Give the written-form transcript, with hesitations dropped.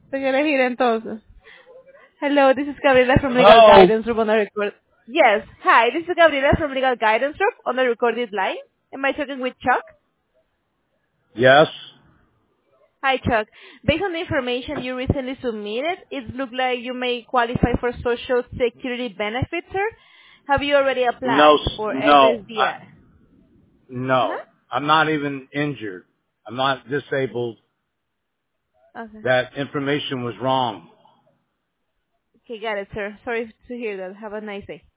Te quieres ir entonces. Hello, this is Gabriela from Legal Hello. Guidance Group on the record. Yes, hi, this is Gabriela from Legal Guidance Group on the recorded line. Am I talking with Chuck? Yes. Hi, Chuck. Based on the information you recently submitted, it looks like you may qualify for Social Security benefits, sir. Have you already No. applied for No. FSDI? No. Uh-huh. I'm not even injured. I'm not disabled. Okay. That information was wrong. Okay, got it, sir. Sorry to hear that. Have a nice day.